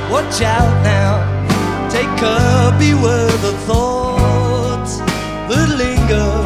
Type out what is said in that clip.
Watch out now, take up, beware the thoughts that linger